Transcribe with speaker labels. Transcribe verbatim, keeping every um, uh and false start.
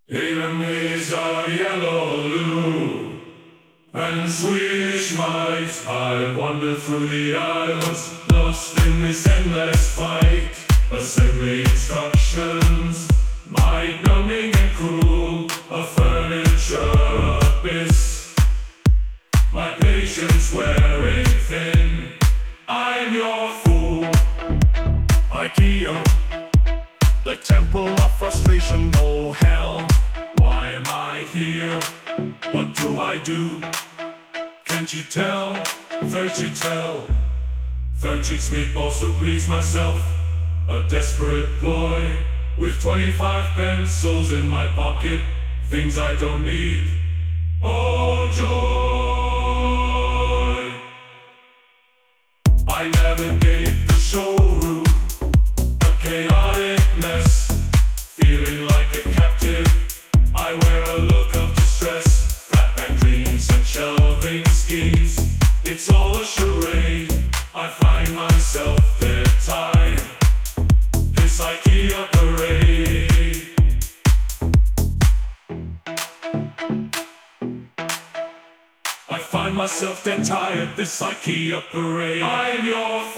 Speaker 1: Enemies are yellow loo, and Swedish might. I wander through the aisles, lost in this endless fight. Assembly instructions, mind numbing and cruel, a furniture abyss. My patience wearing thin, I'm your fool. IKEA, the temple of frustration, oh hell. Why am I here? What do I do? Can't you tell? thirty tell. thirty meatballs to please myself. A desperate ploy, with twenty-five pencils in my pocket. Things I don't need. Oh joy! I navigate the showroom, a chaotic mess. Feeling like a captive, I wear a look of distress. Flatback dreams and shelving schemes, it's all a charade. I find myself there tied, this IKEA parade. I find myself dead tired, this IKEA parade. I'm your